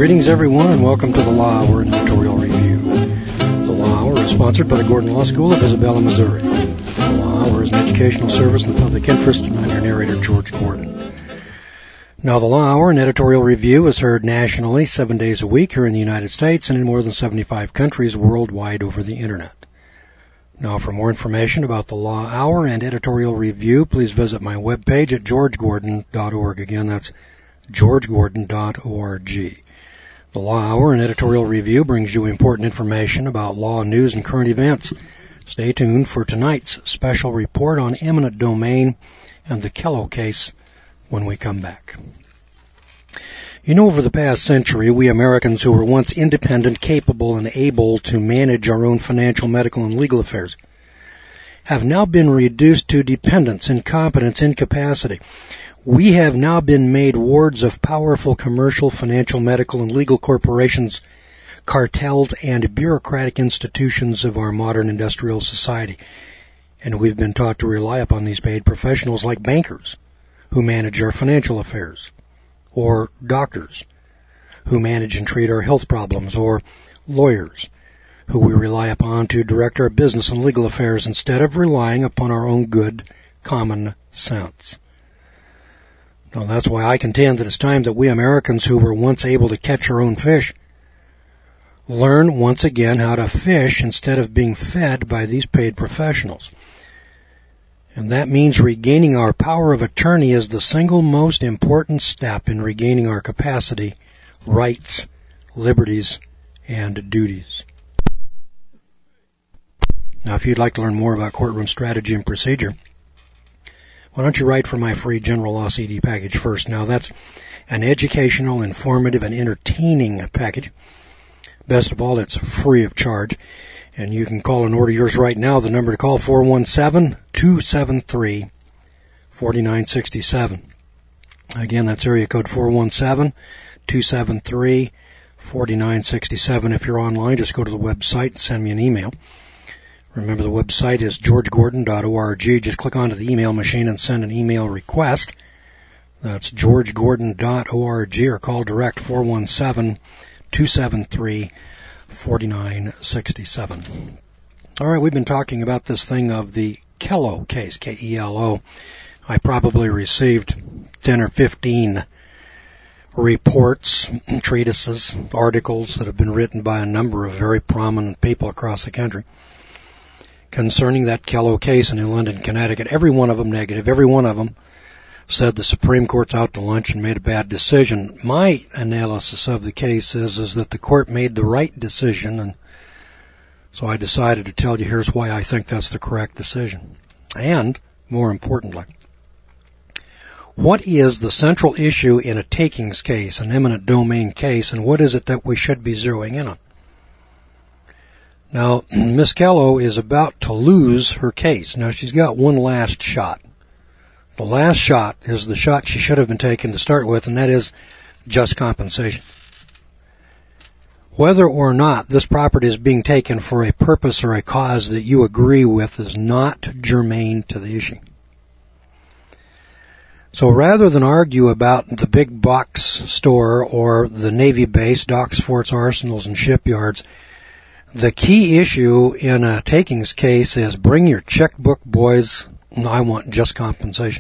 Greetings, everyone, and welcome to the Law Hour and Editorial Review. The Law Hour is sponsored by the Gordon Law School of Isabella, Missouri. The Law Hour is an educational service in the public interest, and I'm your narrator, George Gordon. Now, the Law Hour and Editorial Review is heard nationally 7 days a week here in the United States and in more than 75 countries worldwide over the Internet. Now, for more information about the Law Hour and Editorial Review, please visit my webpage at georgegordon.org. Again, that's georgegordon.org. The Law Hour and Editorial Review brings you important information about law, news, and current events. Stay tuned for tonight's special report on eminent domain and the Kello case when we come back. You know, over the past century, we Americans who were once independent, capable, and able to manage our own financial, medical, and legal affairs have now been reduced to dependence, incompetence, incapacity. We have now been made wards of powerful commercial, financial, medical, and legal corporations, cartels, and bureaucratic institutions of our modern industrial society. And we've been taught to rely upon these paid professionals like bankers who manage our financial affairs, or doctors who manage and treat our health problems, or lawyers who we rely upon to direct our business and legal affairs instead of relying upon our own good common sense. Now, that's why I contend that it's time that we Americans who were once able to catch our own fish learn once again how to fish instead of being fed by these paid professionals. And that means regaining our power of attorney is the single most important step in regaining our capacity, rights, liberties, and duties. Now, if you'd like to learn more about courtroom strategy and procedure, why don't you write for my free General Law CD package first? Now, that's an educational, informative, and entertaining package. Best of all, it's free of charge. And you can call and order yours right now. The number to call, 417-273-4967. Again, that's area code 417-273-4967. If you're online, just go to the website and send me an email. Remember, the website is georgegordon.org. Just click onto the email machine and send an email request. That's georgegordon.org, or call direct 417-273-4967. All right, we've been talking about this thing of the Kello case, K-E-L-O. I probably received 10 or 15 reports, treatises, articles that have been written by a number of very prominent people across the country concerning that Kello case in London, Connecticut. Every one of them negative. Every one of them said the Supreme Court's out to lunch and made a bad decision. My analysis of the case is that the court made the right decision, and so I decided to tell you here's why I think that's the correct decision. And, more importantly, what is the central issue in a takings case, an eminent domain case, and what is it that we should be zeroing in on? Now, Miss Kello is about to lose her case. Now, she's got one last shot. The last shot is the shot she should have been taken to start with, and that is just compensation. Whether or not this property is being taken for a purpose or a cause that you agree with is not germane to the issue. So rather than argue about the big box store or the Navy base, docks, forts, arsenals, and shipyards, the key issue in a takings case is bring your checkbook, boys. I want just compensation.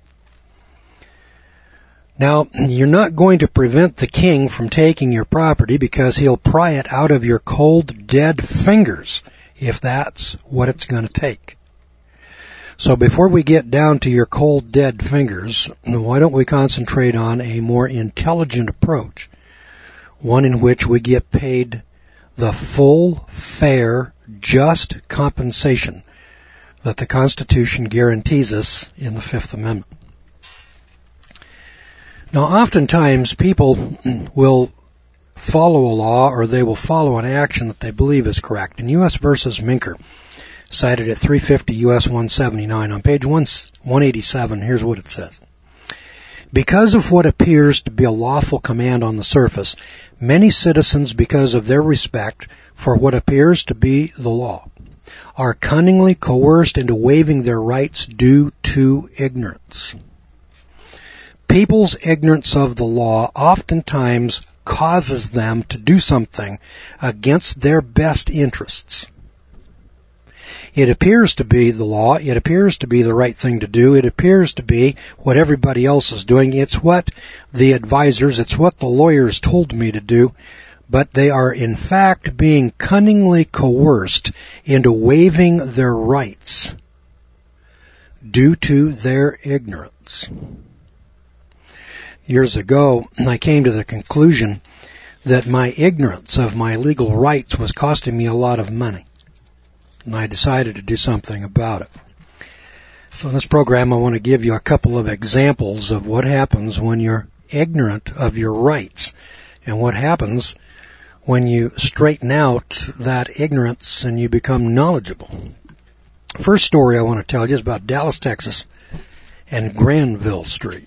Now, you're not going to prevent the king from taking your property because he'll pry it out of your cold, dead fingers if that's what it's going to take. So before we get down to your cold, dead fingers, why don't we concentrate on a more intelligent approach, one in which we get paid the full, fair, just compensation that the Constitution guarantees us in the Fifth Amendment. Now, oftentimes people will follow a law or they will follow an action that they believe is correct. In U.S. versus Minker, cited at 350 U.S. 179, on page 187, here's what it says. Because of what appears to be a lawful command on the surface, many citizens, because of their respect for what appears to be the law, are cunningly coerced into waiving their rights due to ignorance. People's ignorance of the law oftentimes causes them to do something against their best interests. It appears to be the law. It appears to be the right thing to do. It appears to be what everybody else is doing. It's what the advisors, it's what the lawyers told me to do. But they are in fact being cunningly coerced into waiving their rights due to their ignorance. Years ago, I came to the conclusion that my ignorance of my legal rights was costing me a lot of money. And I decided to do something about it. So in this program, I want to give you a couple of examples of what happens when you're ignorant of your rights and what happens when you straighten out that ignorance and you become knowledgeable. First story I want to tell you is about Dallas, Texas and Granville Street.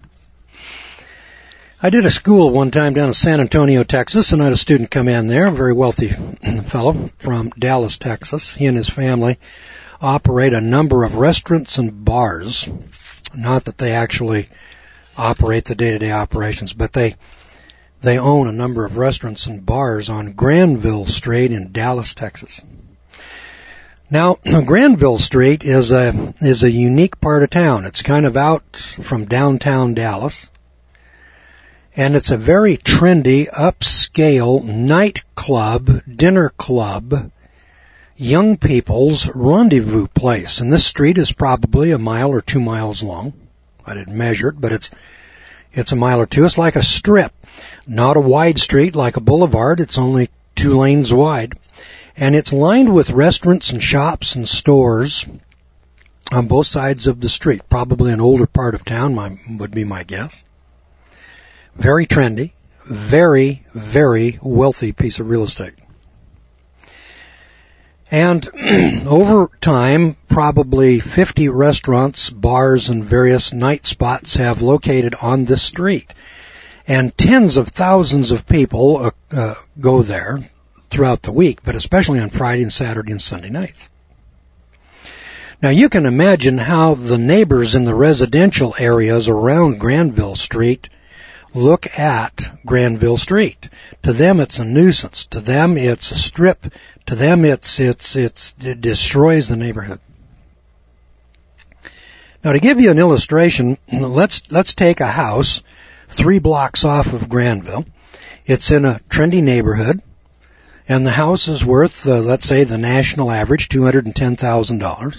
I did a school one time down in San Antonio, Texas, and I had a student come in there, a very wealthy fellow from Dallas, Texas. He and his family operate a number of restaurants and bars. Not that they actually operate the day-to-day operations, but they own a number of restaurants and bars on Granville Street in Dallas, Texas. Now, Granville Street is a unique part of town. It's kind of out from downtown Dallas. And it's a very trendy, upscale nightclub, dinner club, young people's rendezvous place. And this street is probably a mile or 2 miles long. I didn't measure it, but it's a mile or two. It's like a strip, not a wide street like a boulevard. It's only 2 lanes wide. And it's lined with restaurants and shops and stores on both sides of the street. Probably an older part of town would be my guess. Very trendy, very, very wealthy piece of real estate. And over time, probably 50 restaurants, bars, and various night spots have located on this street. And tens of thousands of people go there throughout the week, but especially on Friday and Saturday and Sunday nights. Now you can imagine how the neighbors in the residential areas around Granville Street look at Granville Street. To them, it's a nuisance. To them, it's a strip. To them, it destroys the neighborhood. Now, to give you an illustration, let's take a house 3 blocks off of Granville. It's in a trendy neighborhood, and the house is worth, let's say, the national average, $210,000.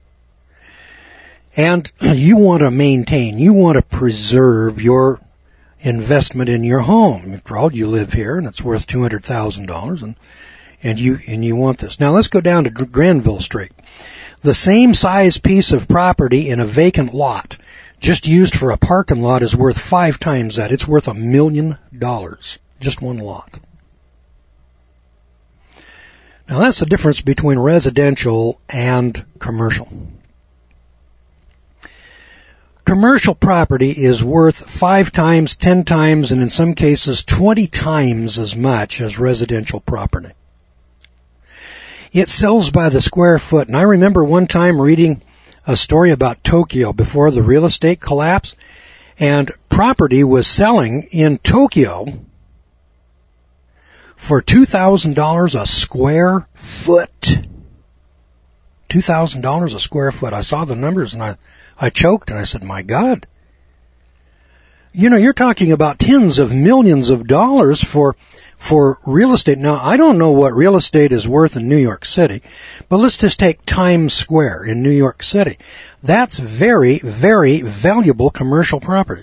And you want to maintain, you want to preserve your investment in your home. After all, you live here and it's worth $200,000 and you want this. Now let's go down to Granville Street. The same size piece of property in a vacant lot, just used for a parking lot, is worth 5 times that. It's worth $1 million. Just one lot. Now that's the difference between residential and commercial. Commercial property is worth 5 times, 10 times, and in some cases 20 times as much as residential property. It sells by the square foot. And I remember one time reading a story about Tokyo before the real estate collapse, and property was selling in Tokyo for $2,000 a square foot. $2,000 a square foot. I saw the numbers and I choked and I said, my God. You know, you're talking about tens of millions of dollars for real estate. Now, I don't know what real estate is worth in New York City, but let's just take Times Square in New York City. That's very, very valuable commercial property.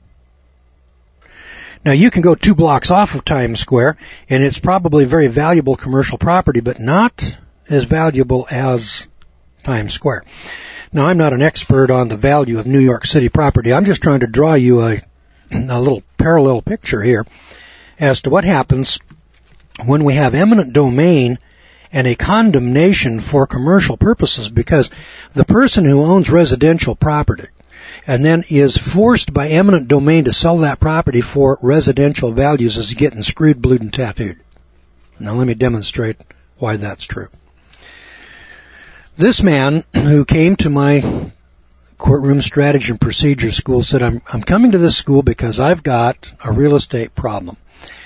Now, you can go 2 blocks off of Times Square, and it's probably very valuable commercial property, but not as valuable as Times Square. Now, I'm not an expert on the value of New York City property. I'm just trying to draw you a little parallel picture here as to what happens when we have eminent domain and a condemnation for commercial purposes, because the person who owns residential property and then is forced by eminent domain to sell that property for residential values is getting screwed, blued, and tattooed. Now, let me demonstrate why that's true. This man who came to my courtroom strategy and procedure school said, I'm coming to this school because I've got a real estate problem.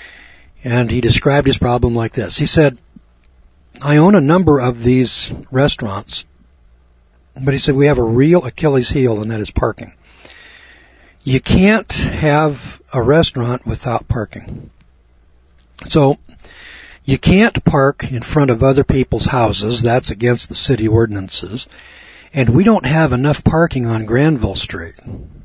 And he described his problem like this. He said, I own a number of these restaurants, but he said we have a real Achilles heel, and that is parking. You can't have a restaurant without parking. So you can't park in front of other people's houses. That's against the city ordinances. And we don't have enough parking on Granville Street.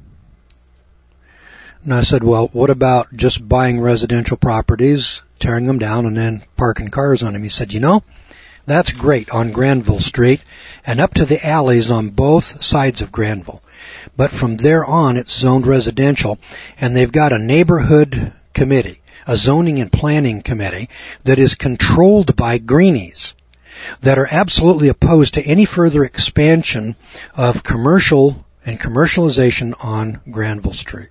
And I said, well, what about just buying residential properties, tearing them down, and then parking cars on them? He said, that's great on Granville Street and up to the alleys on both sides of Granville. But from there on, it's zoned residential, and they've got a neighborhood committee, a zoning and planning committee that is controlled by greenies that are absolutely opposed to any further expansion of commercial and commercialization on Granville Street.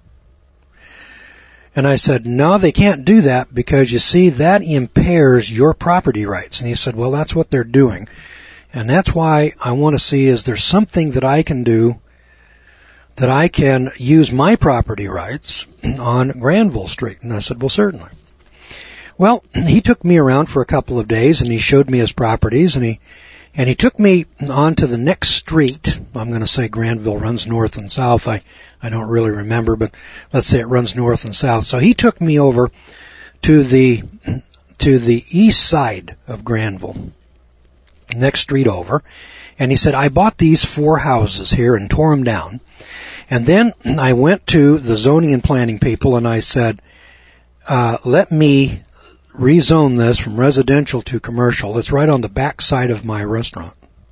And I said, no, they can't do that because, you see, that impairs your property rights. And he said, well, that's what they're doing. And that's why I want to see, is there something that I can do that I can use my property rights on Granville Street? And I said, well, certainly. Well, he took me around for a couple of days, and he showed me his properties, and he took me on to the next street. I'm going to say Granville runs north and south. I don't really remember, but let's say it runs north and south. So he took me over to the east side of Granville, next street over, and he said, I bought these 4 houses here and tore them down. And then I went to the zoning and planning people, and I said, let me rezone this from residential to commercial. It's right on the back side of my restaurant.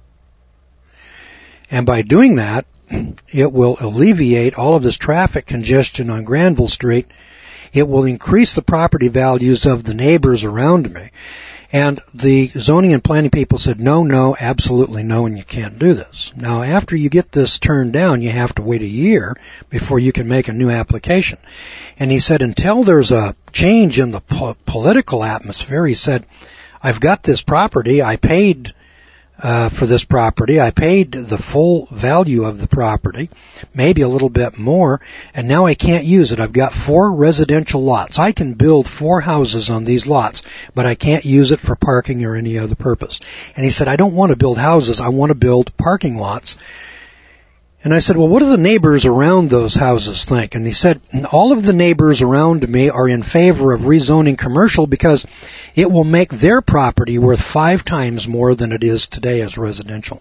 And by doing that, it will alleviate all of this traffic congestion on Granville Street. It will increase the property values of the neighbors around me. And the zoning and planning people said, no, absolutely no, and you can't do this. Now, after you get this turned down, you have to wait a year before you can make a new application. And he said, until there's a change in the political atmosphere, he said, I've got this property, I paid for this property. I paid the full value of the property, maybe a little bit more, and now I can't use it. I've got 4 residential lots. I can build 4 houses on these lots, but I can't use it for parking or any other purpose. And he said, I don't want to build houses. I want to build parking lots. And I said, well, what do the neighbors around those houses think? And he said, all of the neighbors around me are in favor of rezoning commercial because it will make their property worth 5 times more than it is today as residential.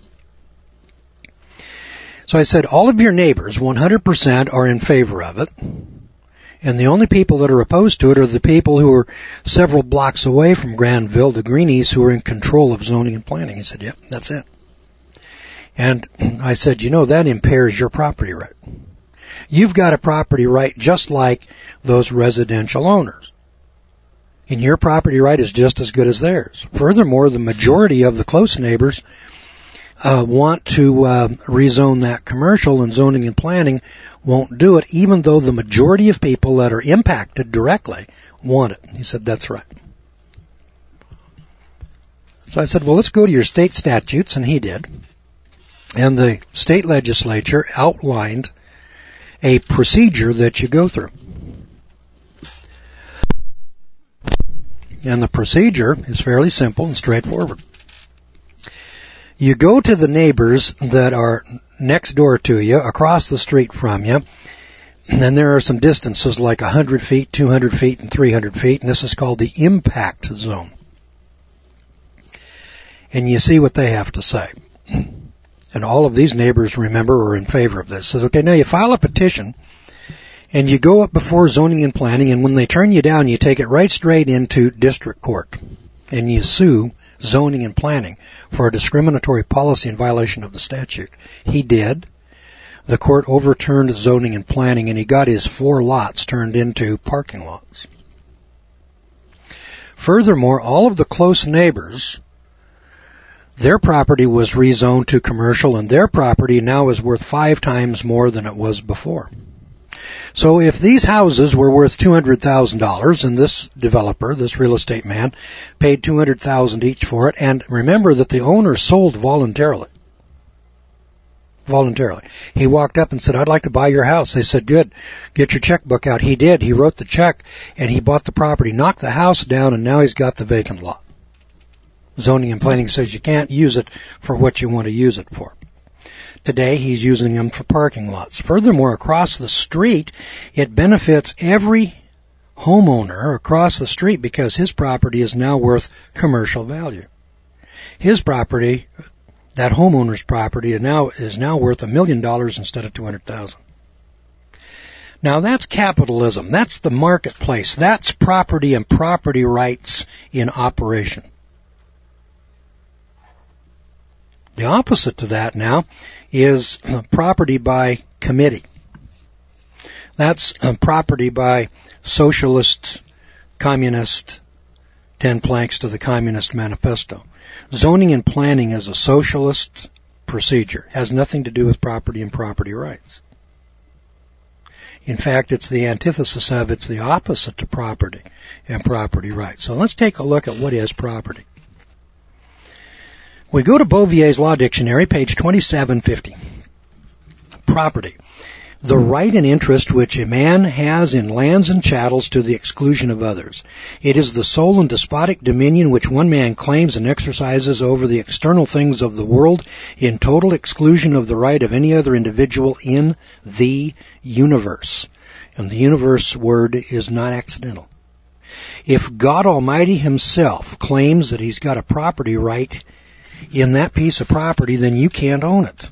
So I said, all of your neighbors, 100%, are in favor of it. And the only people that are opposed to it are the people who are several blocks away from Granville, the greenies who are in control of zoning and planning. He said, yep, that's it. And I said, that impairs your property right. You've got a property right just like those residential owners. And your property right is just as good as theirs. Furthermore, the majority of the close neighbors want to rezone that commercial, and zoning and planning won't do it, even though the majority of people that are impacted directly want it. He said, that's right. So I said, well, let's go to your state statutes, and he did. And the state legislature outlined a procedure that you go through. And the procedure is fairly simple and straightforward. You go to the neighbors that are next door to you, across the street from you, and there are some distances like 100 feet, 200 feet, and 300 feet, and this is called the impact zone. And you see what they have to say. And all of these neighbors, remember, are in favor of this. Says, okay, now you file a petition, and you go up before zoning and planning, and when they turn you down, you take it right straight into district court, and you sue zoning and planning for a discriminatory policy in violation of the statute. He did. The court overturned zoning and planning, and he got his 4 lots turned into parking lots. Furthermore, all of the close neighbors, their property was rezoned to commercial, and their property now is worth 5 times more than it was before. So if these houses were worth $200,000, and this developer, this real estate man, paid $200,000 each for it, and remember that the owner sold voluntarily. voluntarily. He walked up and said, I'd like to buy your house. They said, good, get your checkbook out. He did. He wrote the check, and he bought the property, knocked the house down, and now he's got the vacant lot. Zoning and planning says you can't use it for what you want to use it for. Today, he's using them for parking lots. Furthermore, across the street, it benefits every homeowner across the street because his property is now worth commercial value. His property, that homeowner's property, is now worth $1 million instead of $200,000. Now that's capitalism. That's the marketplace. That's property and property rights in operation. The opposite to that now is property by committee. That's property by socialist, communist, 10 planks to the Communist Manifesto. Zoning and planning is a socialist procedure. Has nothing to do with property and property rights. In fact, it's the antithesis of, it's the opposite to property and property rights. So let's take a look at what is property. We go to Bovier's Law Dictionary, page 2750. Property. The right and interest which a man has in lands and chattels to the exclusion of others. It is the sole and despotic dominion which one man claims and exercises over the external things of the world in total exclusion of the right of any other individual in the universe. And the universe word is not accidental. If God Almighty himself claims that he's got a property right in that piece of property, then you can't own it.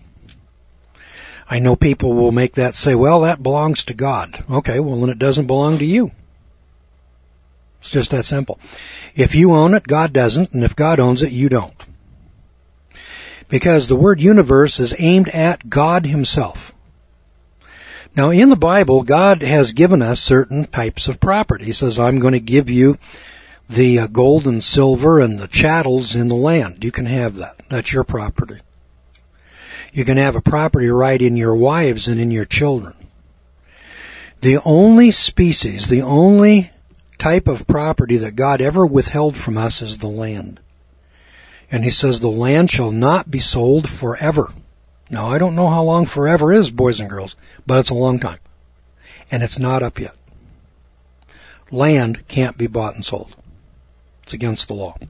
I know people will make that say, well, that belongs to God. Okay, well, then it doesn't belong to you. It's just that simple. If you own it, God doesn't, and if God owns it, you don't. Because the word universe is aimed at God himself. Now, in the Bible, God has given us certain types of property. He says, I'm going to give you the gold and silver and the chattels in the land. You can have that. That's your property. You can have a property right in your wives and in your children. The only species, the only type of property that God ever withheld from us is the land. And he says the land shall not be sold forever. Now, I don't know how long forever is, boys and girls, but it's a long time. And it's not up yet. Land can't be bought and sold. It's against the law.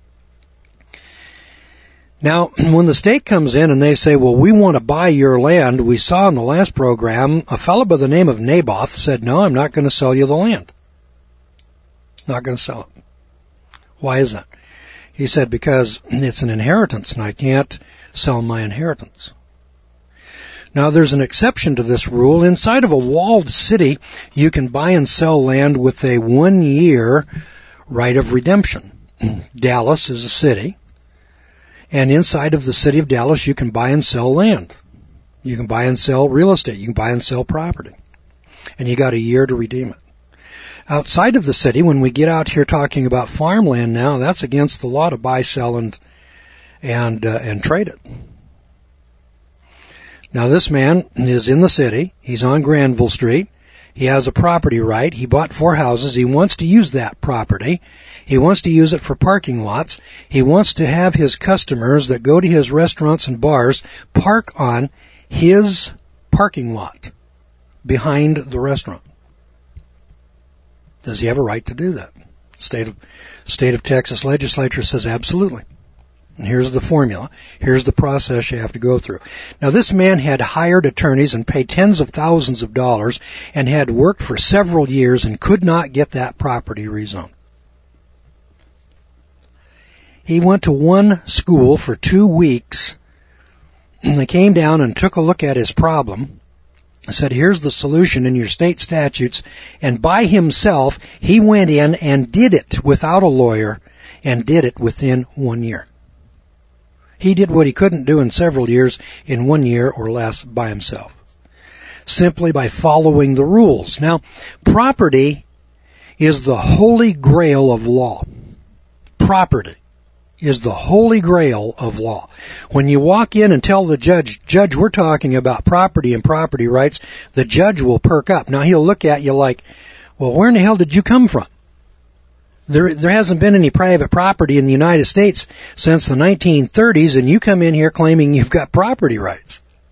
Now, when the state comes in and they say, well, we want to buy your land, we saw in the last program a fellow by the name of Naboth said, no, I'm not going to sell you the land. Not going to sell it. Why is that? He said, because it's an inheritance and I can't sell my inheritance. Now, there's an exception to this rule. Inside of a walled city, you can buy and sell land with a 1-year right of redemption. Dallas is a city. And inside of the city of Dallas, you can buy and sell land. You can buy and sell real estate. You can buy and sell property. And you got a year to redeem it. Outside of the city, when we get out here talking about farmland now, that's against the law to buy, sell, and trade it. Now, this man is in the city. He's on Granville Street. He has a property right. He bought 4 houses. He wants to use that property. He wants to use it for parking lots. He wants to have his customers that go to his restaurants and bars park on his parking lot behind the restaurant. Does he have a right to do that? State of Texas legislature says absolutely. And here's the formula. Here's the process you have to go through. Now, this man had hired attorneys and paid tens of thousands of dollars and had worked for several years and could not get that property rezoned. He went to one school for 2 weeks, and they came down and took a look at his problem, said, here's the solution in your state statutes, and by himself, he went in and did it without a lawyer and did it within 1 year. He did what he couldn't do in several years in 1 year or less by himself, simply by following the rules. Now, property is the holy grail of law. Property is the holy grail of law. When you walk in and tell the judge, we're talking about property and property rights, the judge will perk up. Now, he'll look at you like, well, where in the hell did you come from? There hasn't been any private property in the United States since the 1930s, and you come in here claiming you've got property rights.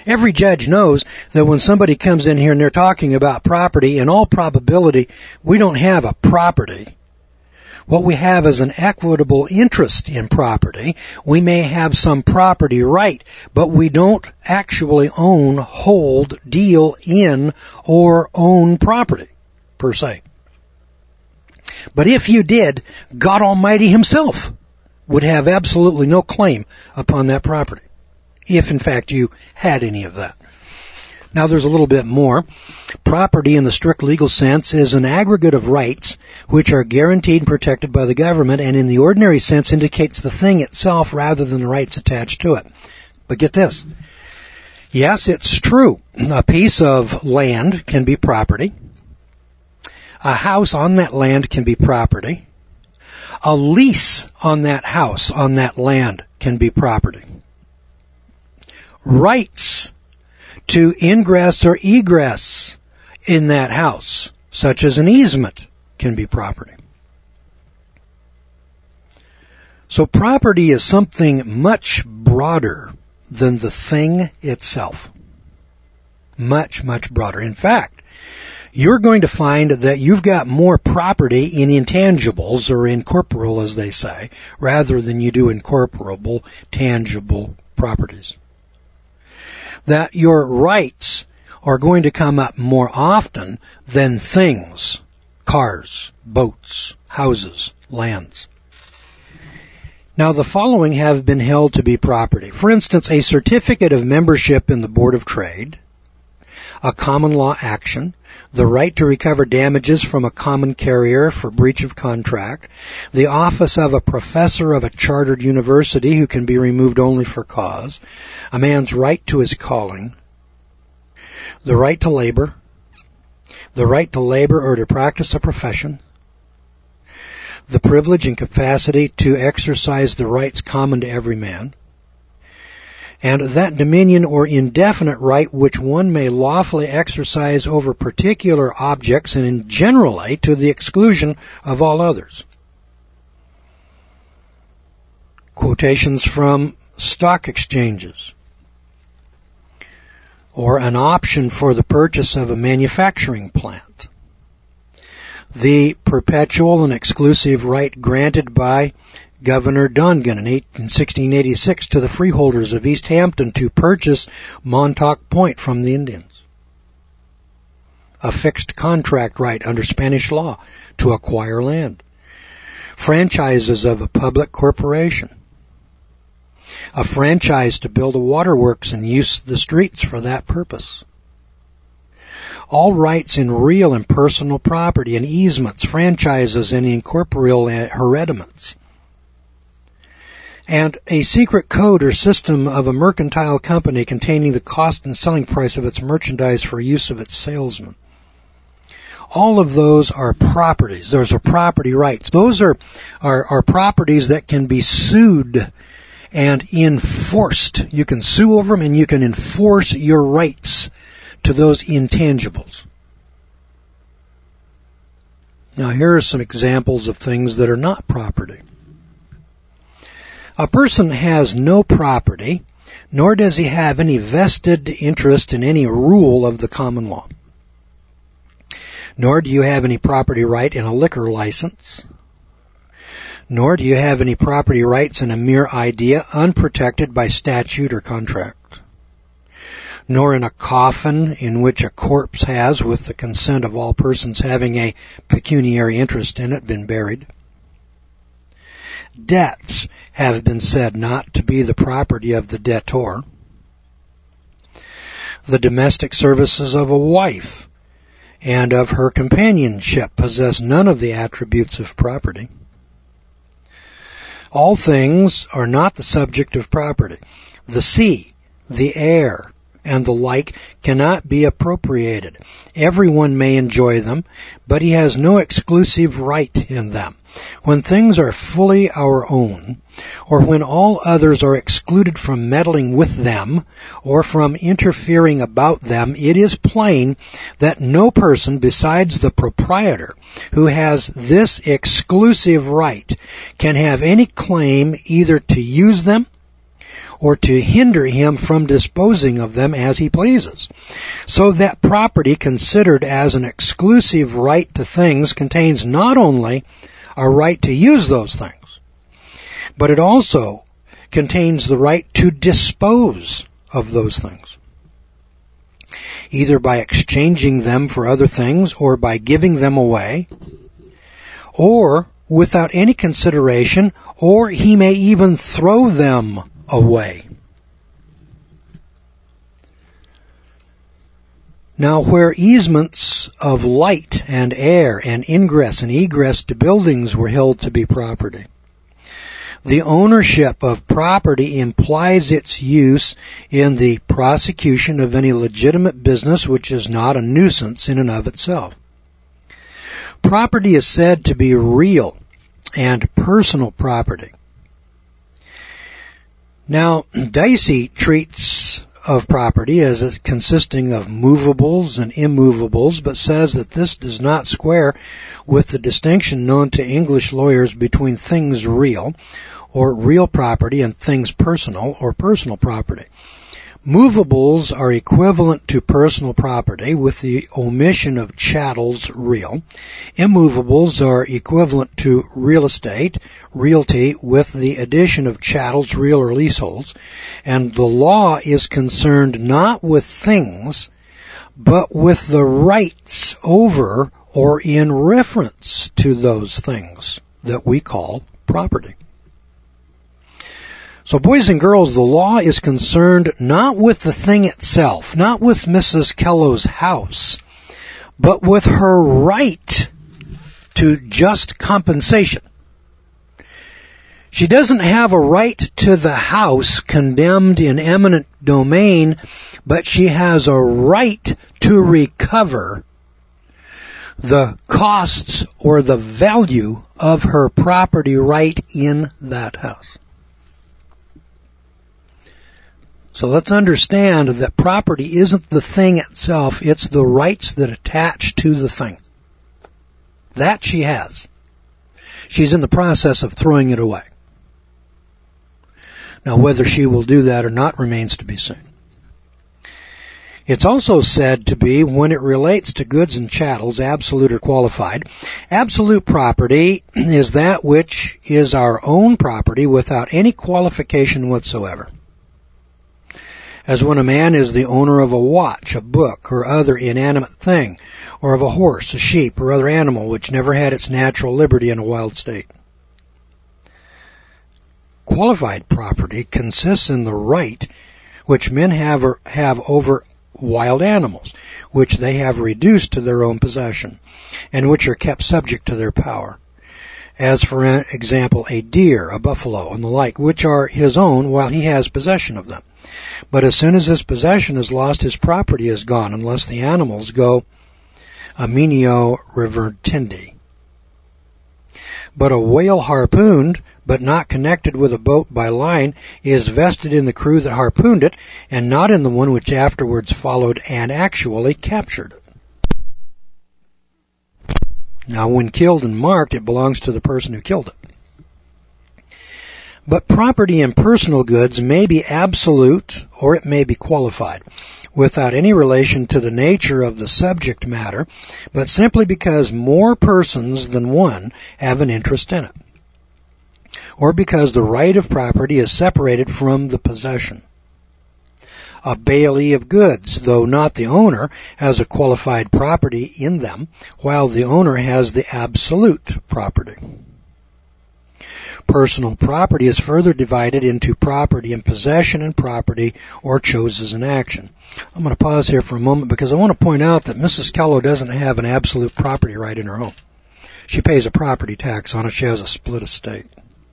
Every judge knows that when somebody comes in here and they're talking about property, in all probability, we don't have a property. What we have is an equitable interest in property. We may have some property right, but we don't actually own, hold, deal in, or own property, per se. But if you did, God Almighty Himself would have absolutely no claim upon that property, if in fact you had any of that. Now there's a little bit more. Property in the strict legal sense is an aggregate of rights which are guaranteed and protected by the government, and in the ordinary sense indicates the thing itself rather than the rights attached to it. But get this. Yes, it's true. A piece of land can be property. A house on that land can be property. A lease on that house, on that land, can be property. Rights to ingress or egress in that house, such as an easement, can be property. So property is something much broader than the thing itself. Much, much broader. In fact, you're going to find that you've got more property in intangibles, or incorporeal as they say, rather than you do incorporable, tangible properties. That your rights are going to come up more often than things, cars, boats, houses, lands. Now, the following have been held to be property. For instance, a certificate of membership in the Board of Trade, a common law action, the right to recover damages from a common carrier for breach of contract, the office of a professor of a chartered university who can be removed only for cause, a man's right to his calling, the right to labor or to practice a profession, the privilege and capacity to exercise the rights common to every man, and that dominion or indefinite right which one may lawfully exercise over particular objects and generally to the exclusion of all others. Quotations from stock exchanges, or an option for the purchase of a manufacturing plant. The perpetual and exclusive right granted by Governor Dongan in 1686 to the freeholders of East Hampton to purchase Montauk Point from the Indians. A fixed contract right under Spanish law to acquire land. Franchises of a public corporation. A franchise to build a waterworks and use the streets for that purpose. All rights in real and personal property and easements, franchises, and incorporeal herediments. And a secret code or system of a mercantile company containing the cost and selling price of its merchandise for use of its salesmen. All of those are properties. Those are property rights. Those are properties that can be sued and enforced. You can sue over them and you can enforce your rights to those intangibles. Now here are some examples of things that are not property. A person has no property, nor does he have any vested interest in any rule of the common law. Nor do you have any property right in a liquor license. Nor do you have any property rights in a mere idea unprotected by statute or contract. Nor in a coffin in which a corpse has, with the consent of all persons having a pecuniary interest in it, been buried. Debts have been said not to be the property of the debtor. The domestic services of a wife and of her companionship possess none of the attributes of property. All things are not the subject of property. The sea, the air, and the like cannot be appropriated. Everyone may enjoy them, but he has no exclusive right in them. When things are fully our own, or when all others are excluded from meddling with them, or from interfering about them, it is plain that no person besides the proprietor who has this exclusive right can have any claim either to use them or to hinder him from disposing of them as he pleases. So that property considered as an exclusive right to things contains not only a right to use those things, but it also contains the right to dispose of those things, either by exchanging them for other things or by giving them away, or without any consideration, or he may even throw them away. Now, where easements of light and air and ingress and egress to buildings were held to be property, the ownership of property implies its use in the prosecution of any legitimate business which is not a nuisance in and of itself. Property is said to be real and personal property. Now, Dicey treats of property as consisting of movables and immovables, but says that this does not square with the distinction known to English lawyers between things real, or real property, and things personal, or personal property. Movables are equivalent to personal property with the omission of chattels real. Immovables are equivalent to real estate, realty, with the addition of chattels real or leaseholds. And the law is concerned not with things, but with the rights over or in reference to those things that we call property. So boys and girls, the law is concerned not with the thing itself, not with Mrs. Kello's house, but with her right to just compensation. She doesn't have a right to the house condemned in eminent domain, but she has a right to recover the costs or the value of her property right in that house. So let's understand that property isn't the thing itself, it's the rights that attach to the thing. That she has. She's in the process of throwing it away. Now, whether she will do that or not remains to be seen. It's also said to be, when it relates to goods and chattels, absolute or qualified. Absolute property is that which is our own property without any qualification whatsoever. As when a man is the owner of a watch, a book, or other inanimate thing, or of a horse, a sheep, or other animal which never had its natural liberty in a wild state. Qualified property consists in the right which men have over wild animals, which they have reduced to their own possession, and which are kept subject to their power. As, for example, a deer, a buffalo, and the like, which are his own while he has possession of them. But as soon as his possession is lost, his property is gone, unless the animals go aminio revertendi. But a whale harpooned, but not connected with a boat by line, is vested in the crew that harpooned it, and not in the one which afterwards followed and actually captured it. Now, when killed and marked, it belongs to the person who killed it. But property and personal goods may be absolute or it may be qualified, without any relation to the nature of the subject matter, but simply because more persons than one have an interest in it, or because the right of property is separated from the possession. A bailee of goods, though not the owner, has a qualified property in them, while the owner has the absolute property. Personal property is further divided into property in possession and property or choses in action. I'm going to pause here for a moment because I want to point out that Mrs. Kello doesn't have an absolute property right in her home. She pays a property tax on it. She has a split estate.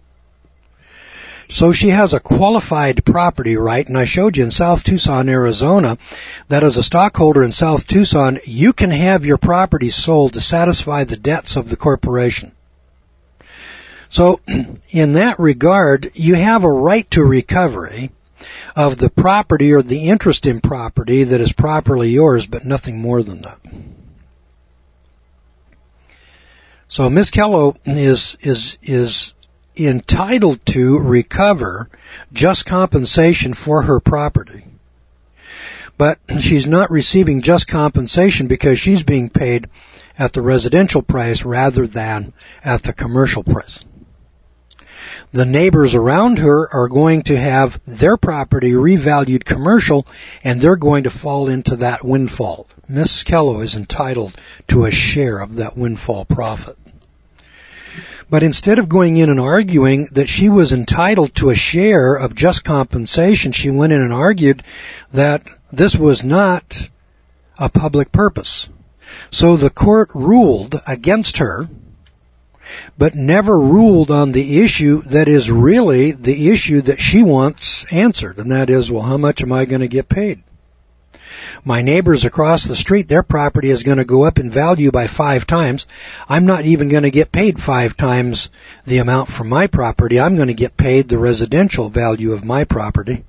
So she has a qualified property right, and I showed you in South Tucson, Arizona, that as a stockholder in South Tucson, you can have your property sold to satisfy the debts of the corporation. So, in that regard, you have a right to recovery of the property or the interest in property that is properly yours, but nothing more than that. So Miss Kello is entitled to recover just compensation for her property. But she's not receiving just compensation because she's being paid at the residential price rather than at the commercial price. The neighbors around her are going to have their property revalued commercial, and they're going to fall into that windfall. Mrs. Kello is entitled to a share of that windfall profit. But instead of going in and arguing that she was entitled to a share of just compensation, she went in and argued that this was not a public purpose. So the court ruled against her, but never ruled on the issue that is really the issue that she wants answered, and that is, well, how much am I going to get paid? My neighbors across the street, their property is going to go up in value by 5 times. I'm not even going to get paid 5 times the amount for my property. I'm going to get paid the residential value of my property.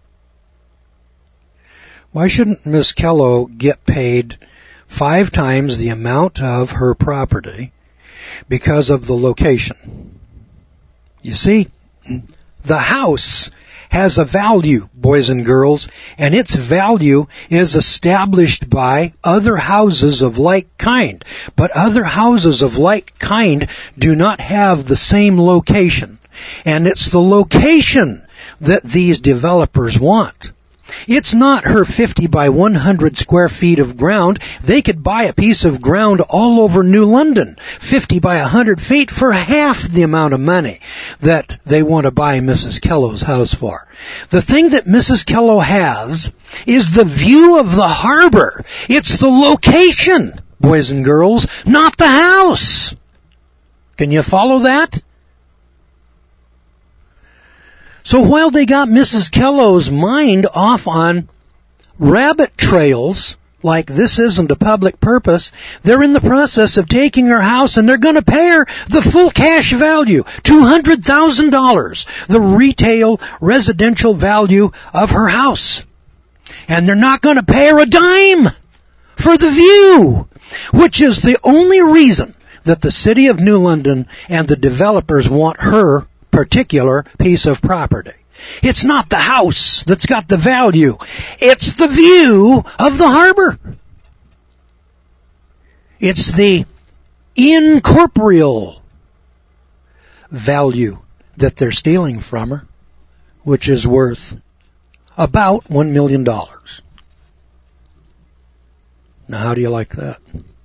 Why shouldn't Ms. Kello get paid 5 times the amount of her property because of the location? You see, the house has a value, boys and girls, and its value is established by other houses of like kind. But other houses of like kind do not have the same location. And it's the location that these developers want. It's not her 50 by 100 square feet of ground. They could buy a piece of ground all over New London, 50 by 100 feet, for half the amount of money that they want to buy Mrs. Kello's house for. The thing that Mrs. Kello has is the view of the harbor. It's the location, boys and girls, not the house. Can you follow that? So while they got Mrs. Kello's mind off on rabbit trails, like this isn't a public purpose, they're in the process of taking her house and they're going to pay her the full cash value, $200,000, the retail residential value of her house. And they're not going to pay her a dime for the view, which is the only reason that the city of New London and the developers want her particular piece of property. It's not the house that's got the value. It's the view of the harbor. It's the incorporeal value that they're stealing from her, which is worth about $1 million. Now, how do you like that?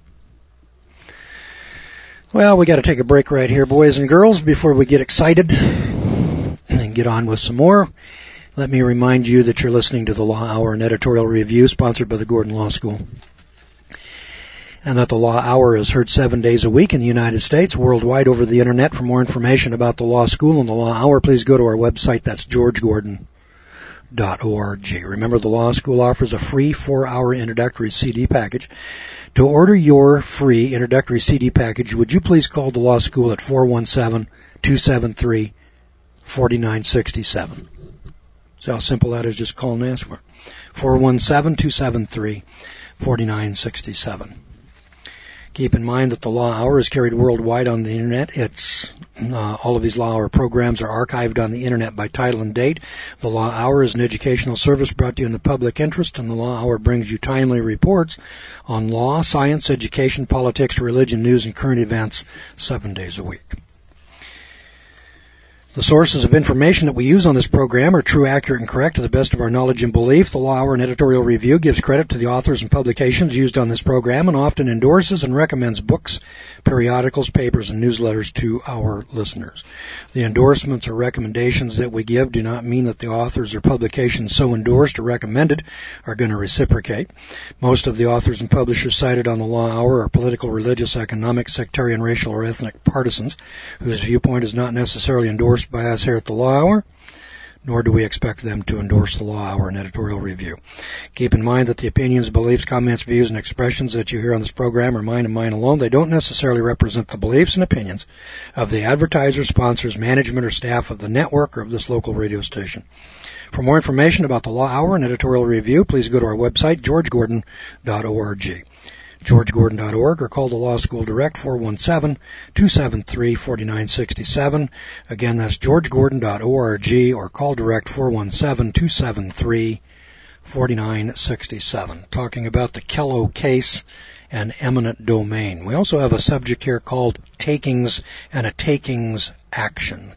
Well, we got to take a break right here, boys and girls, before we get excited and get on with some more. Let me remind you that you're listening to the Law Hour, an editorial review sponsored by the Gordon Law School, and that the Law Hour is heard 7 days a week in the United States, worldwide over the Internet. For more information about the Law School and the Law Hour, please go to our website. That's georgegordon.org. Remember, the Law School offers a free 4-hour introductory CD package. To order your free introductory CD package, would you please call the Law School at 417-273-4967. So how simple that is, just call and ask for it. 417-273-4967. Keep in mind that the Law Hour is carried worldwide on the Internet. It's all of these Law Hour programs are archived on the Internet by title and date. The Law Hour is an educational service brought to you in the public interest, and the Law Hour brings you timely reports on law, science, education, politics, religion, news, and current events 7 days a week. The sources of information that we use on this program are true, accurate, and correct to the best of our knowledge and belief. The Law Hour and editorial review gives credit to the authors and publications used on this program and often endorses and recommends books, periodicals, papers, and newsletters to our listeners. The endorsements or recommendations that we give do not mean that the authors or publications so endorsed or recommended are going to reciprocate. Most of the authors and publishers cited on the Law Hour are political, religious, economic, sectarian, racial, or ethnic partisans whose viewpoint is not necessarily endorsed by us here at the Law Hour, nor do we expect them to endorse the Law Hour and editorial review. Keep in mind that the opinions, beliefs, comments, views, and expressions that you hear on this program are mine and mine alone. They don't necessarily represent the beliefs and opinions of the advertisers, sponsors, management, or staff of the network or of this local radio station. For more information about the Law Hour and editorial review, please go to our website, georgegordon.org. GeorgeGordon.org, or call the Law School Direct, 417-273-4967. Again, that's GeorgeGordon.org, or call direct, 417-273-4967. Talking about the Kello case and eminent domain. We also have a subject here called takings and a takings action.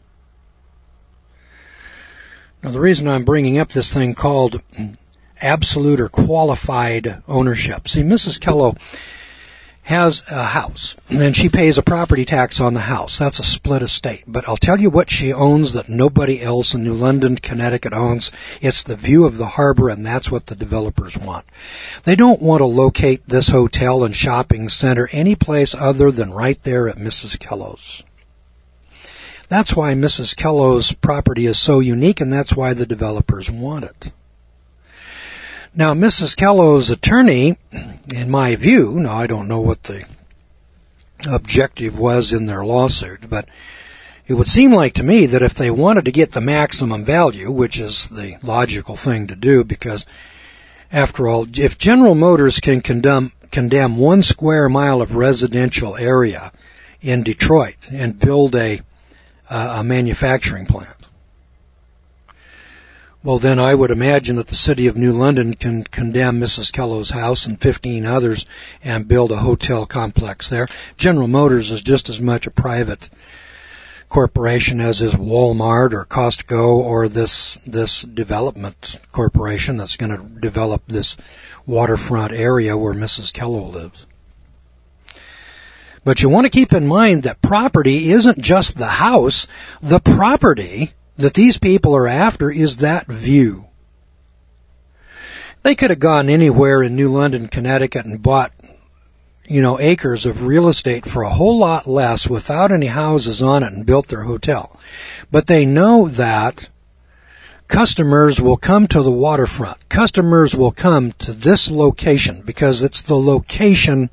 Now, the reason I'm bringing up this thing called absolute or qualified ownership. See, Mrs. Kello has a house, and she pays a property tax on the house. That's a split estate. But I'll tell you what she owns that nobody else in New London, Connecticut owns. It's the view of the harbor, and that's what the developers want. They don't want to locate this hotel and shopping center any place other than right there at Mrs. Kello's. That's why Mrs. Kello's property is so unique, and that's why the developers want it. Now, Mrs. Kello's attorney, in my view, now I don't know what the objective was in their lawsuit, but it would seem like to me that if they wanted to get the maximum value, which is the logical thing to do, because after all, if General Motors can condemn 1 square mile of residential area in Detroit and build a manufacturing plant, well, then I would imagine that the city of New London can condemn Mrs. Kello's house and 15 others and build a hotel complex there. General Motors is just as much a private corporation as is Walmart or Costco or this development corporation that's going to develop this waterfront area where Mrs. Kello lives. But you want to keep in mind that property isn't just the house. The property that these people are after is that view. They could have gone anywhere in New London, Connecticut and bought, acres of real estate for a whole lot less without any houses on it and built their hotel. But they know that customers will come to the waterfront. Customers will come to this location because it's the location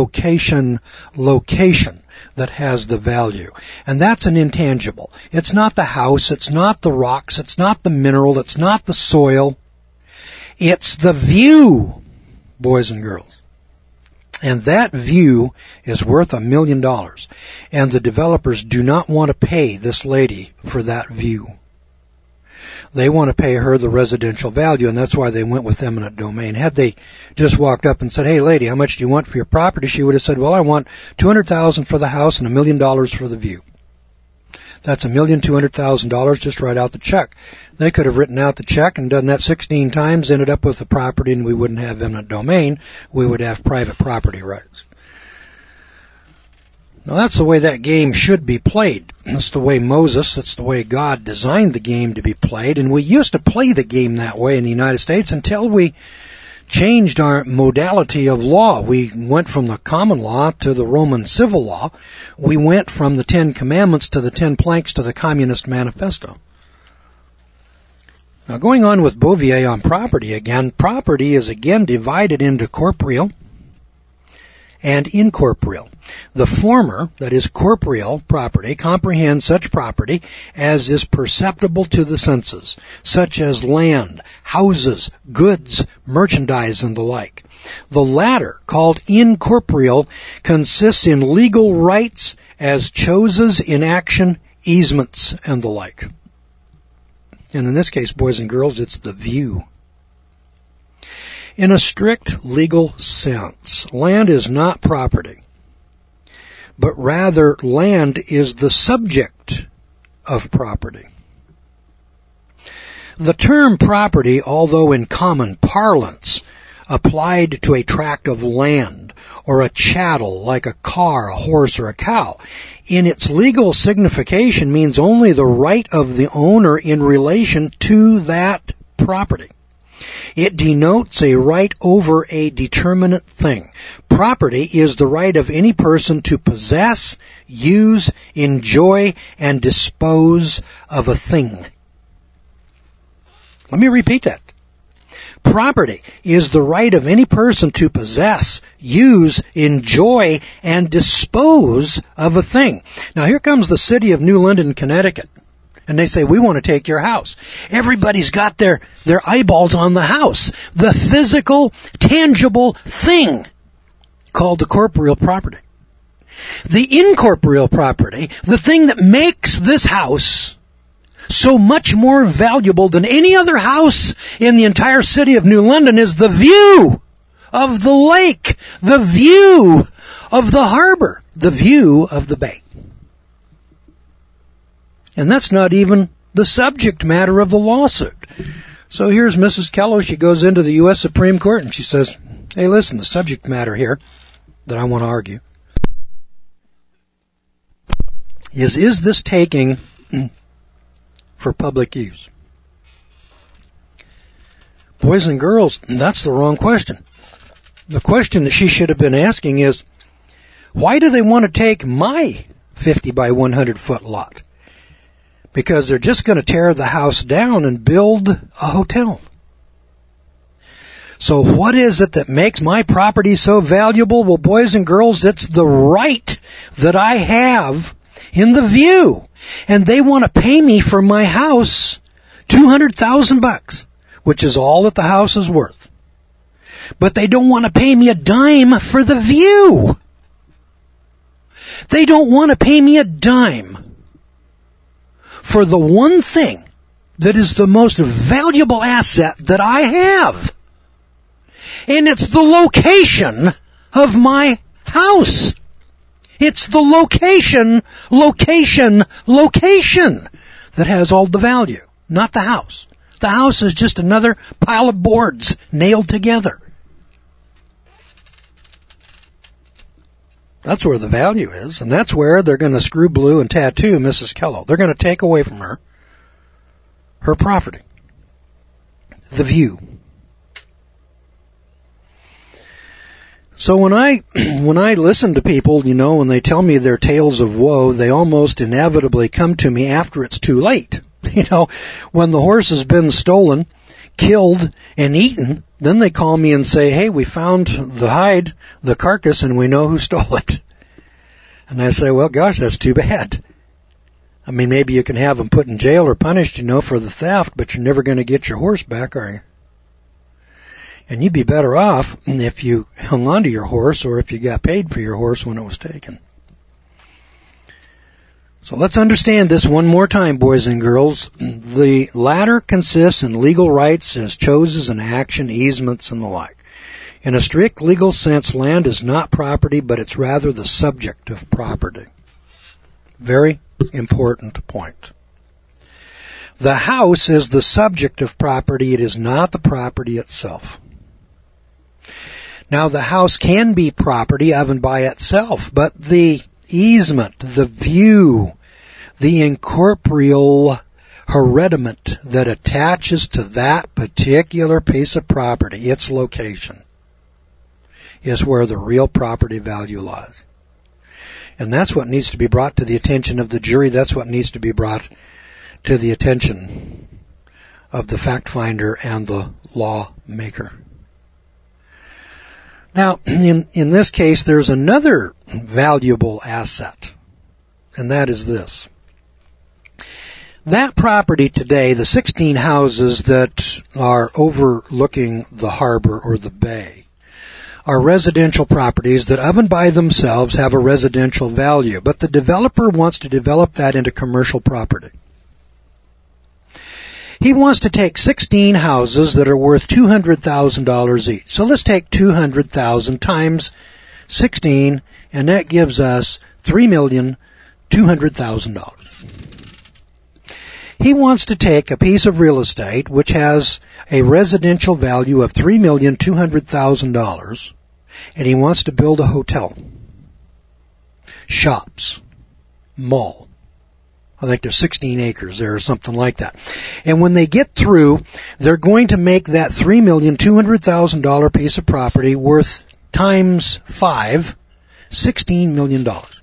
that has the value. And that's an intangible. It's not the house, it's not the rocks, it's not the mineral, it's not the soil. It's the view, boys and girls. And that view is worth $1 million. And the developers do not want to pay this lady for that view. They want to pay her the residential value, and that's why they went with eminent domain. Had they just walked up and said, "Hey, lady, how much do you want for your property?" she would have said, "Well, I want $200,000 for the house and $1 million for the view." That's $1,200,000. Just write out the check. They could have written out the check and done that 16 times, ended up with the property, and we wouldn't have eminent domain. We would have private property rights. Now, that's the way that game should be played. That's the way that's the way God designed the game to be played. And we used to play the game that way in the United States until we changed our modality of law. We went from the common law to the Roman civil law. We went from the 10 Commandments to the 10 Planks to the Communist Manifesto. Now, going on with Bouvier on property again, property is again divided into corporeal and incorporeal. The former, that is corporeal property, comprehends such property as is perceptible to the senses, such as land, houses, goods, merchandise, and the like. The latter, called incorporeal, consists in legal rights as choses in action, easements, and the like. And in this case, boys and girls, it's the view. In a strict legal sense, land is not property, but rather land is the subject of property. The term property, although in common parlance applied to a tract of land or a chattel like a car, a horse, or a cow, in its legal signification means only the right of the owner in relation to that property. It denotes a right over a determinate thing. Property is the right of any person to possess, use, enjoy, and dispose of a thing. Let me repeat that. Property is the right of any person to possess, use, enjoy, and dispose of a thing. Now here comes the city of New London, Connecticut. And they say, "We want to take your house." Everybody's got their eyeballs on the house, the physical, tangible thing. called the corporeal property. The incorporeal property, the thing that makes this house so much more valuable than any other house in the entire city of New London, is the view of the lake, the view of the harbor, the view of the bay. And that's not even the subject matter of the lawsuit. So here's Mrs. Kello. She goes into the U.S. Supreme Court and she says, hey, listen, the subject matter here that I want to argue is this taking for public use? Boys and girls, that's the wrong question. The question that she should have been asking is, why do they want to take my 50 by 100 foot lot? Because they're just going to tear the house down and build a hotel. So what is it that makes my property so valuable? Well, boys and girls, it's the right that I have in the view. And they want to pay me for my house $200,000, which is all that the house is worth. But they don't want to pay me a dime for the view. They don't want to pay me a dime for the one thing that is the most valuable asset that I have. And it's the location of my house. It's the location that has all the value, not the house. The house is just another pile of boards nailed together. That's where the value is, and that's where they're going to screw blue and tattoo Mrs. Kello. They're going to take away from her property, the view. So when I listen to people, when they tell me their tales of woe, they almost inevitably come to me after it's too late. When the horse has been stolen, killed, and eaten, then they call me and say, hey, we found the hide, the carcass, and we know who stole it. And I say, well, gosh, that's too bad. I mean, maybe you can have them put in jail or punished, for the theft, but you're never going to get your horse back, are you? And you'd be better off if you hung on to your horse or if you got paid for your horse when it was taken. So let's understand this one more time, boys and girls. The latter consists in legal rights as choses and action, easements, and the like. In a strict legal sense, land is not property, but it's rather the subject of property. Very important point. The house is the subject of property. It is not the property itself. Now, the house can be property of and by itself, but the easement, the view, the incorporeal hereditament that attaches to that particular piece of property, its location, is where the real property value lies. And that's what needs to be brought to the attention of the jury. That's what needs to be brought to the attention of the fact finder and the lawmaker. Now, in this case, there's another valuable asset, and that is this. That property today, the 16 houses that are overlooking the harbor or the bay, are residential properties that of and by themselves have a residential value, but the developer wants to develop that into commercial property. He wants to take 16 houses that are worth $200,000 each. So let's take 200,000 times 16, and that gives us $3,200,000. He wants to take a piece of real estate which has a residential value of $3,200,000, and he wants to build a hotel, shops, mall. I think there's 16 acres there or something like that. And when they get through, they're going to make that $3,200,000 piece of property worth times 5, $16 million.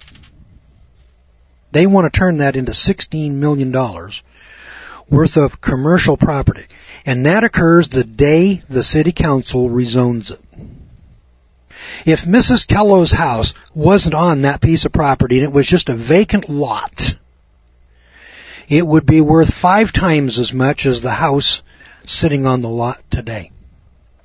They want to turn that into $16 million worth of commercial property. And that occurs the day the city council rezones it. If Mrs. Kello's house wasn't on that piece of property and it was just a vacant lot, it would be worth 5 times as much as the house sitting on the lot today.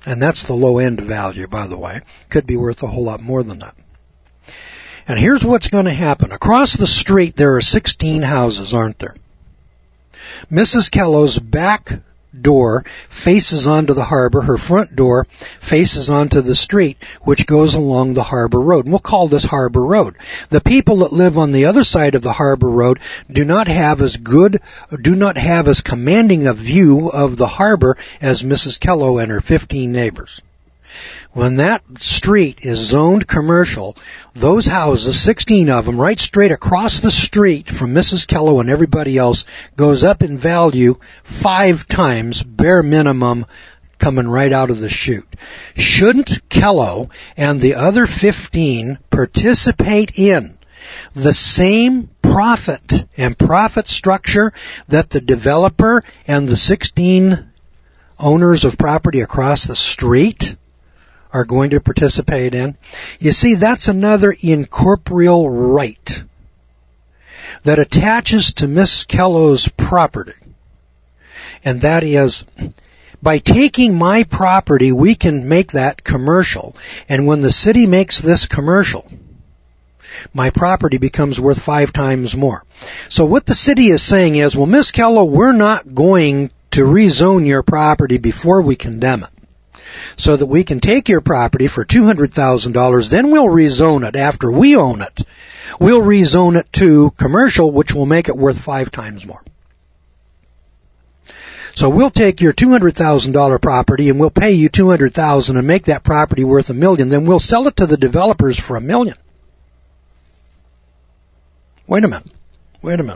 And that's the low end value, by the way. Could be worth a whole lot more than that. And here's what's going to happen. Across the street there are 16 houses, aren't there? Mrs. Kello's back door faces onto the harbor. Her front door faces onto the street, which goes along the harbor road. And we'll call this Harbor Road. The people that live on the other side of the harbor road do not have as commanding a view of the harbor as Mrs. Kello and her 15 neighbors. When that street is zoned commercial, those houses, 16 of them, right straight across the street from Mrs. Kello and everybody else, goes up in value 5 times, bare minimum, coming right out of the chute. Shouldn't Kello and the other 15 participate in the same profit and profit structure that the developer and the 16 owners of property across the street are going to participate in? You see, that's another incorporeal right that attaches to Miss Kello's property. And that is, by taking my property, we can make that commercial. And when the city makes this commercial, my property becomes worth 5 times more. So what the city is saying is, well, Miss Kello, we're not going to rezone your property before we condemn it, so that we can take your property for $200,000, then we'll rezone it after we own it. We'll rezone it to commercial, which will make it worth 5 times more. So we'll take your $200,000 property and we'll pay you $200,000 and make that property worth $1 million. Then we'll sell it to the developers for $1 million. Wait a minute.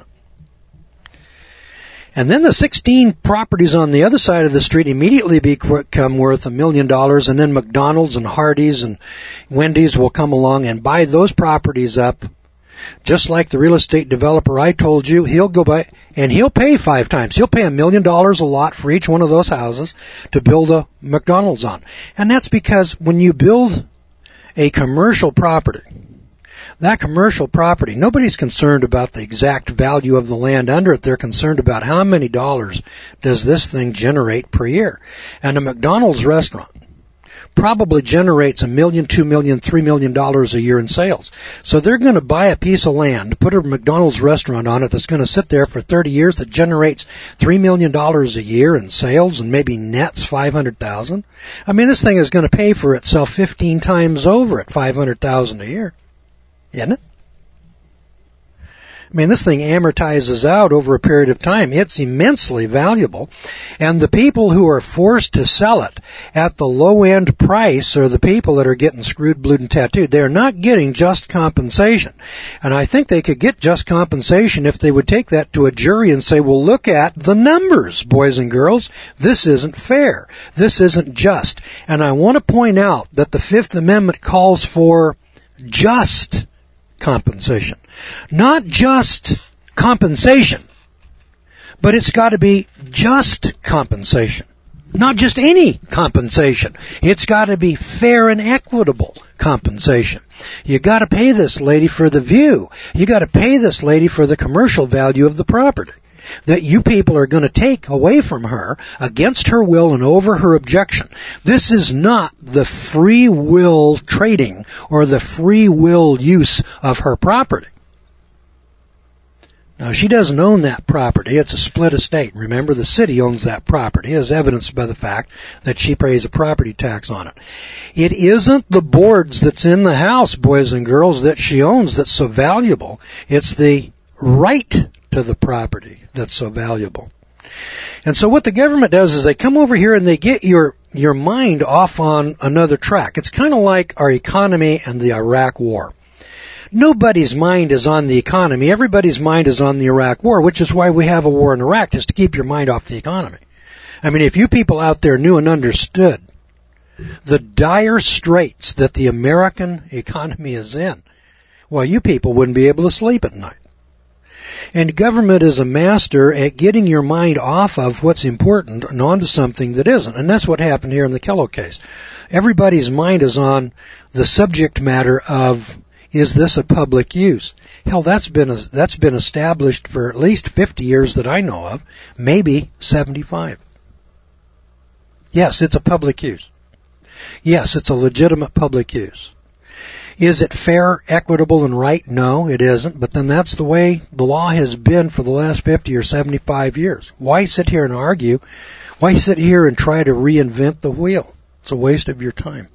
And then the 16 properties on the other side of the street immediately become worth $1 million, and then McDonald's and Hardee's and Wendy's will come along and buy those properties up. Just like the real estate developer I told you, he'll go by and he'll pay 5 times. He'll pay $1 million a lot for each one of those houses to build a McDonald's on. And that's because when you build a commercial property, that commercial property, nobody's concerned about the exact value of the land under it. They're concerned about how many dollars does this thing generate per year. And a McDonald's restaurant probably generates $1 million, $2 million, $3 million a year in sales. So they're going to buy a piece of land, put a McDonald's restaurant on it that's going to sit there for 30 years that generates $3 million a year in sales and maybe nets $500,000. I mean, this thing is going to pay for itself 15 times over at $500,000 a year. Isn't it? I mean, this thing amortizes out over a period of time. It's immensely valuable. And the people who are forced to sell it at the low-end price are the people that are getting screwed, blued, and tattooed. They're not getting just compensation. And I think they could get just compensation if they would take that to a jury and say, well, look at the numbers, boys and girls. This isn't fair. This isn't just. And I want to point out that the Fifth Amendment calls for just compensation. Not just compensation, but it's got to be just compensation. Not just any compensation. It's got to be fair and equitable compensation. You got to pay this lady for the view. You got to pay this lady for the commercial value of the property that you people are going to take away from her against her will and over her objection. This is not the free will trading or the free will use of her property. Now, she doesn't own that property. It's a split estate. Remember, the city owns that property, as evidenced by the fact that she pays a property tax on it. It isn't the boards that's in the house, boys and girls, that she owns that's so valuable. It's the right to the property that's so valuable. And so what the government does is they come over here and they get your mind off on another track. It's kind of like our economy and the Iraq War. Nobody's mind is on the economy. Everybody's mind is on the Iraq War, which is why we have a war in Iraq, just to keep your mind off the economy. I mean, if you people out there knew and understood the dire straits that the American economy is in, well, you people wouldn't be able to sleep at night. And government is a master at getting your mind off of what's important and onto something that isn't. And that's what happened here in the Kello case. Everybody's mind is on the subject matter of, is this a public use? Hell, that's been established for at least 50 years that I know of, maybe 75. Yes, it's a public use. Yes, it's a legitimate public use. Is it fair, equitable, and right? No, it isn't. But then that's the way the law has been for the last 50 or 75 years. Why sit here and argue? Why sit here and try to reinvent the wheel? It's a waste of your time.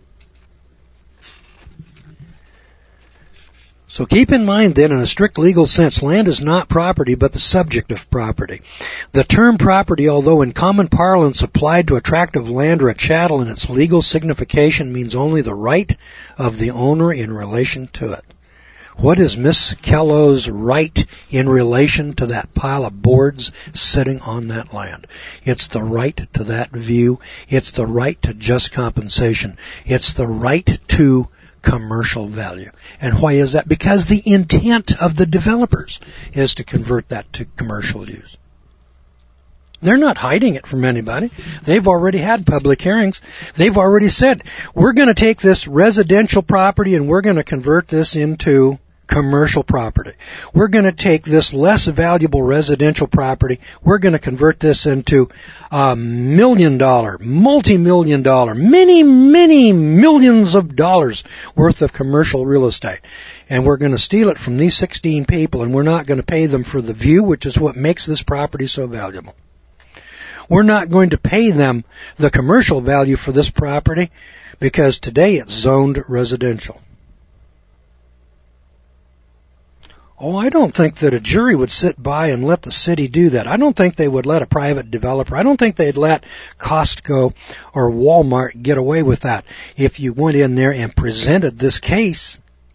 So keep in mind then, in a strict legal sense, land is not property, but the subject of property. The term property, although in common parlance applied to a tract of land or a chattel in its legal signification, means only the right of the owner in relation to it. What is Miss Kellow's right in relation to that pile of boards sitting on that land? It's the right to that view. It's the right to just compensation. It's the right to commercial value. And why is that? Because the intent of the developers is to convert that to commercial use. They're not hiding it from anybody. They've already had public hearings. They've already said, we're going to take this residential property and we're going to convert this into commercial property. We're going to take this less valuable residential property. We're going to convert this into $1 million, multi-million dollar, many millions of dollars worth of commercial real estate. And we're going to steal it from these 16 people, and we're not going to pay them for the view, which is what makes this property so valuable. We're not going to pay them the commercial value for this property because today it's zoned residential. Oh, I don't think that a jury would sit by and let the city do that. I don't think they would let a private developer. I don't think they'd let Costco or Walmart get away with that. If you went in there and presented this case,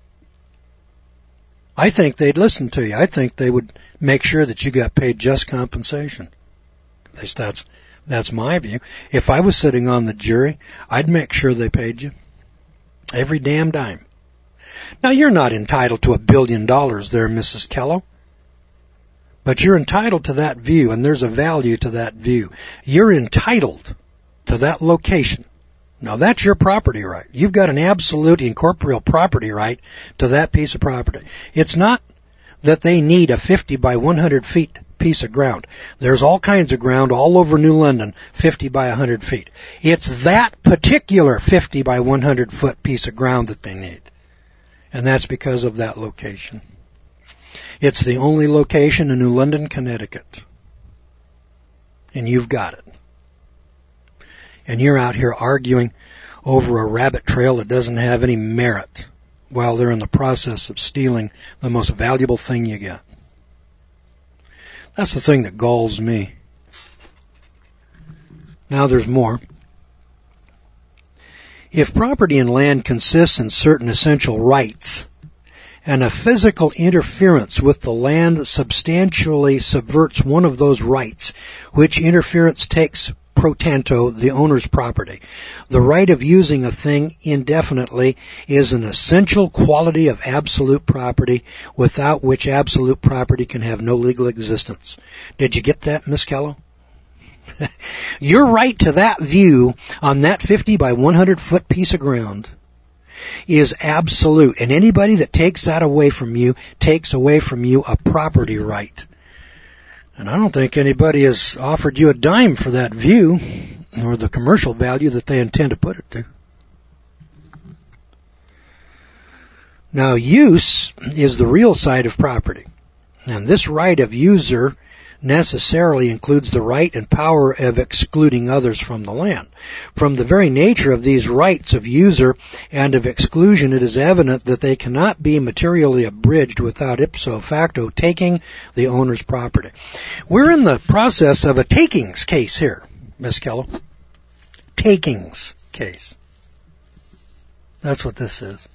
I think they'd listen to you. I think they would make sure that you got paid just compensation. At least that's my view. If I was sitting on the jury, I'd make sure they paid you every damn dime. Now, you're not entitled to $1 billion there, Mrs. Kellow, but you're entitled to that view, and there's a value to that view. You're entitled to that location. Now, that's your property right. You've got an absolute incorporeal property right to that piece of property. It's not that they need a 50 by 100 feet piece of ground. There's all kinds of ground all over New London, 50 by 100 feet. It's that particular 50 by 100 foot piece of ground that they need. And that's because of that location. It's the only location in New London, Connecticut. And you've got it. And you're out here arguing over a rabbit trail that doesn't have any merit while they're in the process of stealing the most valuable thing you got. That's the thing that galls me. Now there's more. If property and land consists in certain essential rights, and a physical interference with the land substantially subverts one of those rights, which interference takes pro tanto the owner's property, the right of using a thing indefinitely is an essential quality of absolute property, without which absolute property can have no legal existence. Did you get that, Miss Kellow? Your right to that view on that 50 by 100 foot piece of ground is absolute, and anybody that takes that away from you takes away from you a property right. And I don't think anybody has offered you a dime for that view or the commercial value that they intend to put it to. Now, use is the real side of property, and this right of user necessarily includes the right and power of excluding others from the land. From the very nature of these rights of user and of exclusion, it is evident that they cannot be materially abridged without ipso facto taking the owner's property. We're in the process of a takings case here, Miss Kellow. Takings case. That's what this is.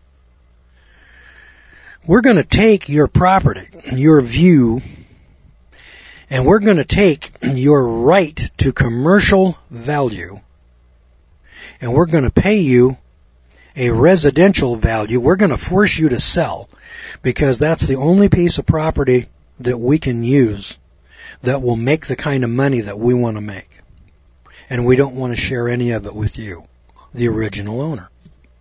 We're going to take your property, your view, and we're going to take your right to commercial value, and we're going to pay you a residential value. We're going to force you to sell, because that's the only piece of property that we can use that will make the kind of money that we want to make. And we don't want to share any of it with you, the original owner.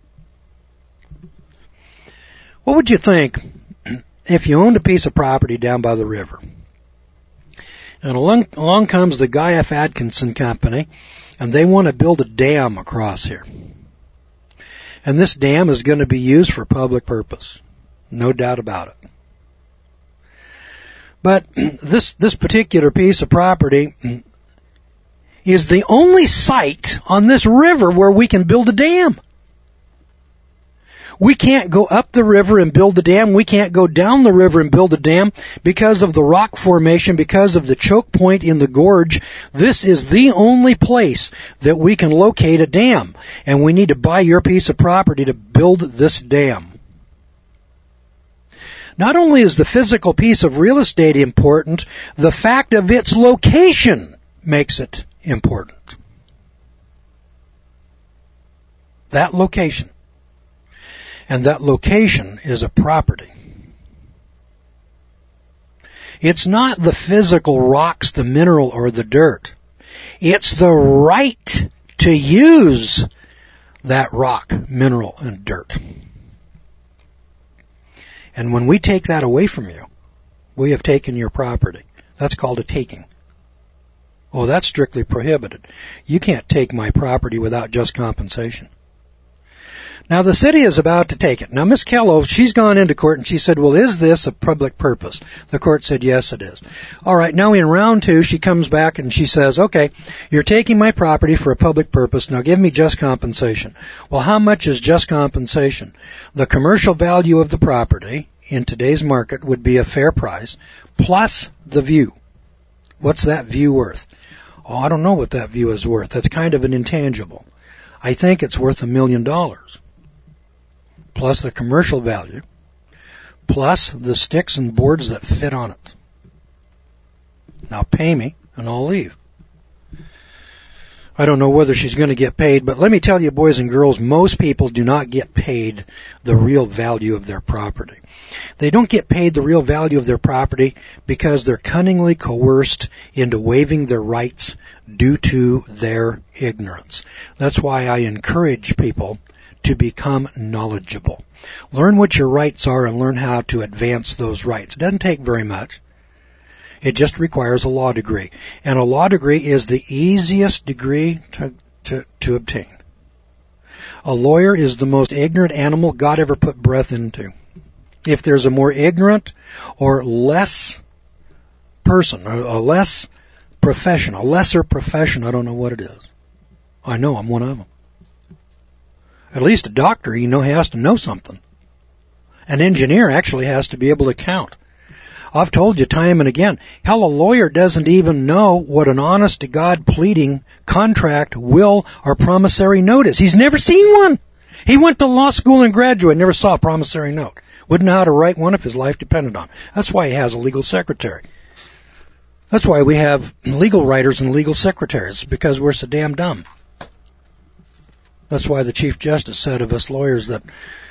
What would you think if you owned a piece of property down by the river? And along comes the Guy F. Atkinson Company, and they want to build a dam across here. And this dam is going to be used for public purpose. No doubt about it. But this particular piece of property is the only site on this river where we can build a dam. We can't go up the river and build a dam. We can't go down the river and build a dam because of the rock formation, because of the choke point in the gorge. This is the only place that we can locate a dam. And we need to buy your piece of property to build this dam. Not only is the physical piece of real estate important, the fact of its location makes it important. That location. And that location is a property. It's not the physical rocks, the mineral, or the dirt. It's the right to use that rock, mineral, and dirt. And when we take that away from you, we have taken your property. That's called a taking. Oh, that's strictly prohibited. You can't take my property without just compensation. Now, the city is about to take it. Now, Miss Kello, she's gone into court and she said, well, is this a public purpose? The court said, yes, it is. All right, now in round 2, she comes back and she says, okay, you're taking my property for a public purpose. Now, give me just compensation. Well, how much is just compensation? The commercial value of the property in today's market would be a fair price plus the view. What's that view worth? Oh, I don't know what that view is worth. That's kind of an intangible. I think it's worth $1 million. Plus the commercial value, plus the sticks and boards that fit on it. Now pay me, and I'll leave. I don't know whether she's going to get paid, but let me tell you, boys and girls, most people do not get paid the real value of their property. They don't get paid the real value of their property because they're cunningly coerced into waiving their rights due to their ignorance. That's why I encourage people to become knowledgeable. Learn what your rights are and learn how to advance those rights. It doesn't take very much. It just requires a law degree. And a law degree is the easiest degree to obtain. A lawyer is the most ignorant animal God ever put breath into. If there's a more ignorant or less person, or a less profession, a lesser profession, I don't know what it is. I know I'm one of them. At least a doctor, has to know something. An engineer actually has to be able to count. I've told you time and again, hell, a lawyer doesn't even know what an honest-to-God pleading contract, will, or promissory note is. He's never seen one. He went to law school and graduated, never saw a promissory note. Wouldn't know how to write one if his life depended on it. That's why he has a legal secretary. That's why we have legal writers and legal secretaries, because we're so damn dumb. That's why the Chief Justice said of us lawyers that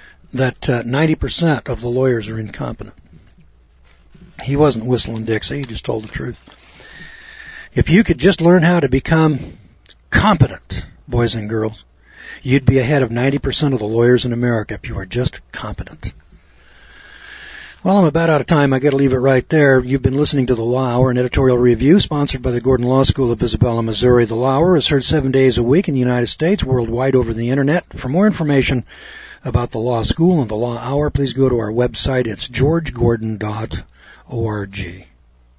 90% of the lawyers are incompetent. He wasn't whistling Dixie, he just told the truth. If you could just learn how to become competent, boys and girls, you'd be ahead of 90% of the lawyers in America if you were just competent. Well, I'm about out of time. I got to leave it right there. You've been listening to The Law Hour, an editorial review sponsored by the Gordon Law School of Isabella, Missouri. The Law Hour is heard 7 days a week in the United States, worldwide over the Internet. For more information about the Law School and the Law Hour, please go to our website. It's georgegordon.org.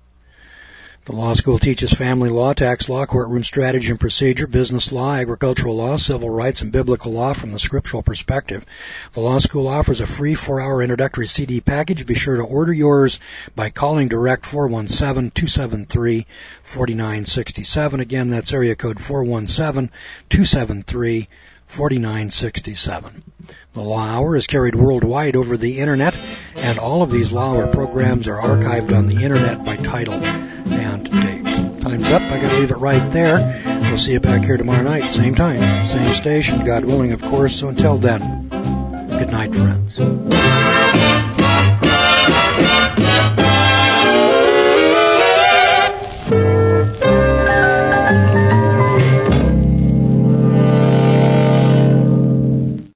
The law school teaches family law, tax law, courtroom strategy and procedure, business law, agricultural law, civil rights, and biblical law from the scriptural perspective. The law school offers a free 4-hour introductory CD package. Be sure to order yours by calling direct 417-273-4967. Again, that's area code 417-273-4967. The Law Hour is carried worldwide over the Internet, and all of these Law Hour programs are archived on the Internet by title and date. Time's up. I got to leave it right there. We'll see you back here tomorrow night, same time, same station, God willing, of course. So until then, good night, friends.